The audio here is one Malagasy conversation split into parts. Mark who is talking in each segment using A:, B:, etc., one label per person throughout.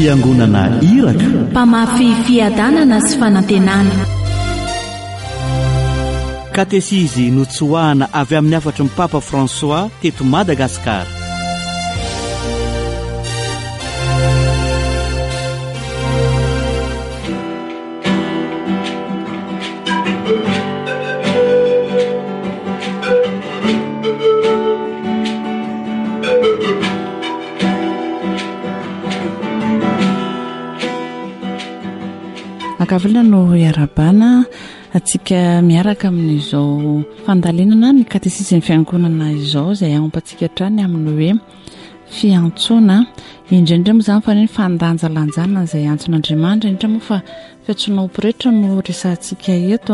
A: fiangonana iraka,
B: mpamafy fiadanana sy fanantenana.
A: katesizy notsoahana avy amin'ny afatry ny Papa François teto Madagasikara.
C: Akavila no iarabana atsika miaraka amin'izao fandalinana ny katesiziny fiangonana izao izay ampatsika trany amin'ny hoe fiantsoana indrindra moa izany fa ny fandanjalanjana izay antson'Andriamanitra indrindra moa fa fiantsoana operetra no resantsika eto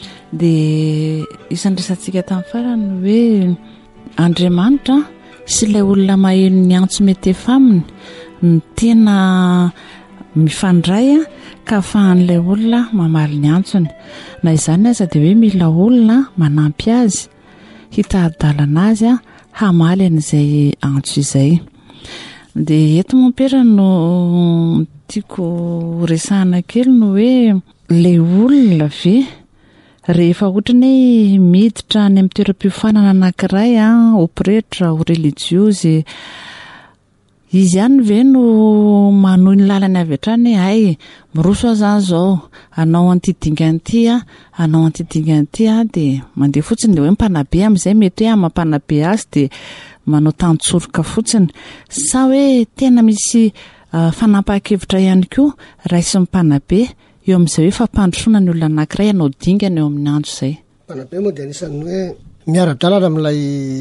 C: dia isan'ny resantsika tamin'ny farany hoe Andriamanitra sy ilay olona maheno ny antso mety efa aminy ny tena mifandray ka afahan'ilay olona mamaly ny antsony. Na izany aza dia hoe mila olona manampy azy hitady-dalana azy hamaly an'izay antso izay. Dia eto mompera no tiako resahana kely no hoe ilay olona ve rehefa ohatrany miditra any amin'ny toeram-piofanana anankiray operetra o religiozy, izy ihany ve no manohy ny lalany avy hatrany ay miroso azany izao anao antidinganty anao antidinganty dia mandeha fotsiny dia hoe mpanabe amin'izay mety hoe mampanabe azy dia manao tantsoroka fotsiny, sa hoe tena misy fanampahan-kevitra ihany koa raisy mpanabe eo amin'izay hoe fampandrosoana ny olona anankiray anao dingana eo amin'ny andro izay.
D: Mpanabe moa dia anisan'ny hoe miara-dalana amin'ilay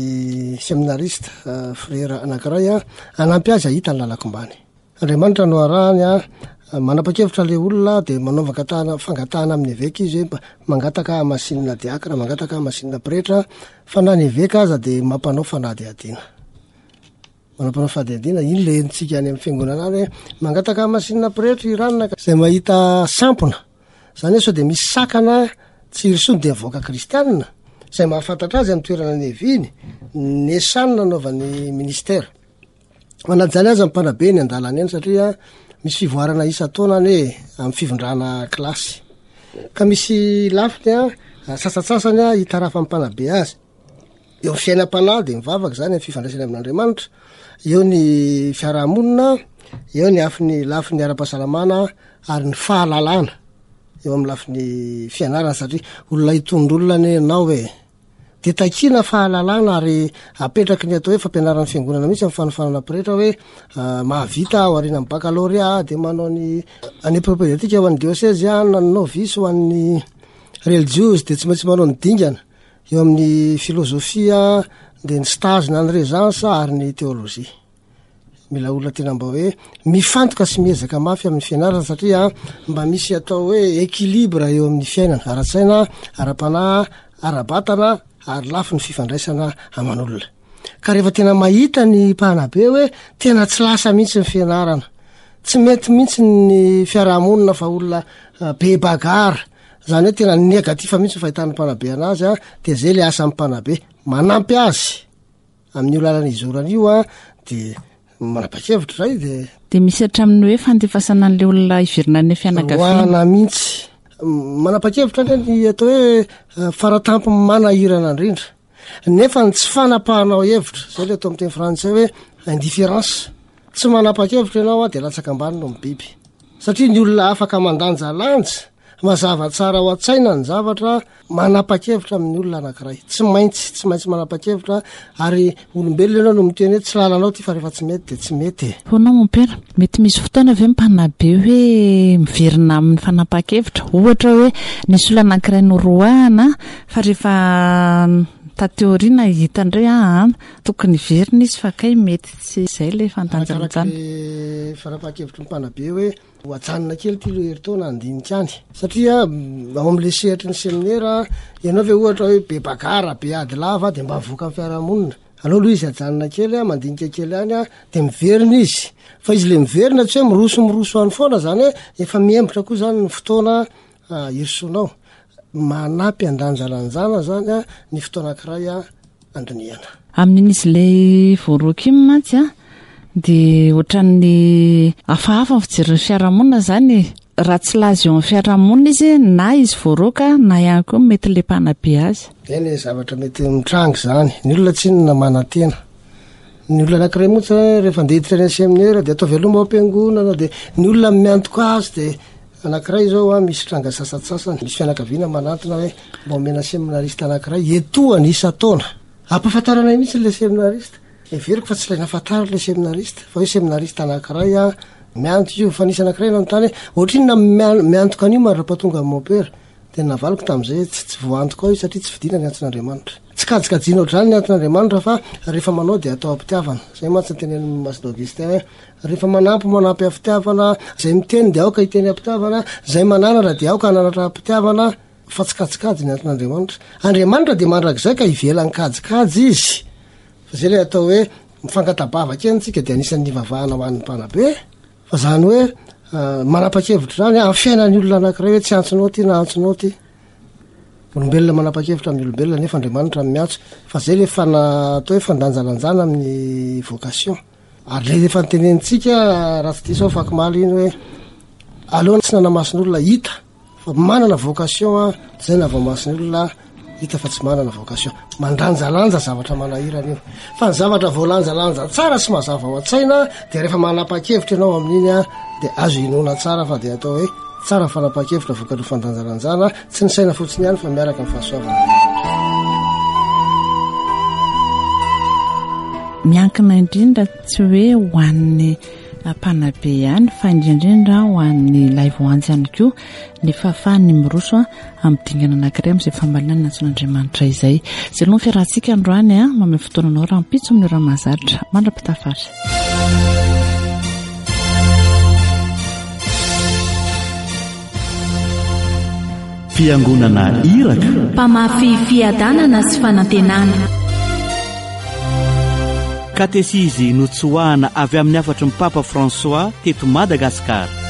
D: seminarista frera anankiray anampy azy ahita ny lalakombany. Andriamanitra no arahany manapa-kevitra ilay olona dia manao fangatahana amin'ny eveka izy hoe mangataka masinina diakra, mangataka masinina pretra, fa na ny eveka aza dia mampanao fanadihadiana. Manampanao fanadihadiana iny le entsika any amin'ny fiangonana any mangataka masinina pretra iranona izay mahita sampona. Izany hoe sao dia misy sakana tsy irisony dia avoaka kristianina izay mahafantatra azy amin'ny toerana neviny ny esanina nanaovan'ny ministera. Manajany azy amin'ny mpanabe ny andalany eny satria misy fivoarana isa taona ny amin'ny fivindrana klasy. Ka misy lafiny sasatsasany hitarafa amin'ny mpanabe azy. Eo ny fiainam-panahy dia mivavaka izany amin'ny fifandraisana amin'Andriamanitra, eo ny fiarahamonina, eo ny lafiny ara-pahasalamana ary ny fahalalana eo amin'ny lafiny fianarana satria olona hitondrolona ny ianao hoe dia takina fahalalana ary apetraky ny atao hoe fampianaran'ny fiangonana mihitsy amin'ny fanofanana pretra hoe mahavita ao ariana amin'ny baccalauréat dia manao ny propédeutique ho an'ny diocèse na ny novice ho an'ny religieuse dia tsy maintsy manao ny dingana eo amin'ny filozofia dia ny stage na ny régence ary ny théologie. Mila olona tena mba hoe mifantoka sy miezaka mafy amin'ny fianarana satria mba misy atao hoe équilibre eo amin'ny fiainana ara-tsaina, ara-panahy, ara-batana ary lafy ny fifandraisana aman'olona. Ka rehefa tena mahita ny mpanabe hoe tena tsy lasa mihitsy ny fianarana, tsy mety mihitsy ny fiarahamonina fa olona be bagara, izany hoe tena negatif mihitsy ny fahitany mpanabe anazy dia zay le asa amin'ny mpanabe manampy azy amin'io lalana izorana io dia manapa-kevitra zay dia
C: misy hatramin'ny hoe fandefasana an'ilay olona iverina ny fianakaviana
D: hoana mihitsy manapa-kevitra ny atao hoe faratampo manahirana indrindra nefa ny tsy fanapahanao hevitra zay le atao amin'ny teny frantsay hoe indifférence. Tsy manapa-kevitra ianao dia latsaka ambany no mibiby satria ny olona afaka mandanja lanja mazava tsara ao an-tsaina ny zavatra manapa-kevitra amin'ny olona anankiray, tsy maintsy manapa-kevitra ary olombelona ianao no miteny hoe tsy lalanao ty fa rehefa tsy mety dia tsy mety.
C: Foana mompera mety misy fotoana ve mpanabe hoe miverina amin'ny fanapa-kevitra, ohatra hoe nisy olona anankiray noroahana fa rehefa tateoriana hitandray tokony verina izy fa kay mety tsy izay le fandanjalanjana.
D: Fanapa-kevitra mpanabe hoe hoajanona kely ty lo heritaona andinika any satria ao amin'le sehatry ny seminaire ianao ve ohatra hoe be bagara be ady lava dia mba mivoaka amin'ny fiarahamonina aleo aloha izy ajanona kely mandinika kely any dia miverina izy fa izy le miverina tsy hoe miroso any foana zany hoe efa miembotra koa zany ny fotoana irisonao manampy andanjalanjana zany ny fotoana anankiray andiniana.
C: Amin'izy le voaroky mantsy dia ohatran'ny hafahafa ny fijery ny fiarahamonina zany raha tsy laza eo amin'ny fiarahamonina izy na izy voaroaka na ihany koa mety lepana be azy.
D: eny zavatra mety mitrangy zany ny olona tsy nona manantena ny olona anankiray motsy rehefa ndehiditra ny seminaire dia atao veloma ampiangonana dia ny olona miantoka azy dia anankiray zao a misy tranga sasatsasany misy fianakaviana manatona hoe mba omena seminarista anankiray etoany isa-taona ampafantaranay mihitsy le seminarista everiko fa tsy ilay nafatara le seminarista fa hoe seminarista anankiray a mianto io fa nisy anankiray nanontany hoe ohatriny na miantoka an'io marapatonga amin'ny mopera dia navaliko tamin'izay tsy voantoka ao io satria tsy fidina ny anton'Andriamanitra tsy kajikajina ohatrany ny anton'Andriamanitra fa rehefa manao dia atao ampitiavana zay mantsy nytenen'ny Masina Augustin hoe rehefa manampy ampitiavana zay miteny dia aoka hiteny ampitiavana zay mananatra dia aoka ananatra ampitiavana fa tsy kajikajy ny anton'Andriamanitra. Andriamanitra dia mandrakizay ka ivelany kajikajy izy fa zay le atao hoe mifankatabavaka entsika dia anisan'ny nivavahana ho an'ny mpanabe fa zany hoe manapa-kevitra zany amin'ny fiainan'ny olona anankiray hoe tsy antsonao ty na antsonao ty olombelona manapa-kevitra amin'ny olombelona nefa Andriamanitra miatso fa zay le atao hoe fandanjalanjana amin'ny vocation ary le efa nitenenitsika raha tsy diso fakimaly iny hoe aloha tsy nanamasin'olona hita fa manana vocation a zay navamasin'olona hita fa tsy manana vocation mandanjalanja zavatra manahirana io fa ny zavatra voalanjalanja tsara sy mazava ao an-tsaina dia rehefa manapa-kevitra ianao amin'iny a dia azo inona tsara fa dia atao hoe tsara fanapa-kevitra vokatro fandanjalanjana tsy ny saina fotsiny ihany fa miaraka amin'ny fahasoavana.
C: miankina indrindra tsy hoe ho an'ny mpanabe ihany fa indrindrindra ho an'ny laivoanjy ihany koa ny fahafahany miroso amin'ny dingana anankiray amin'izay fambalinana antson'Andriamanitra izay zay aloha ny fiarahantsika androany a mame fotoananao raha mpitso amin'ny ora mahazaritra mandra-pitafatra.
A: fiangonana iraka
B: mpamafy fiadanana sy fanantenana
A: katesizy notsoahana avy amin'ny afatry ny Papa François teto Madagasikara.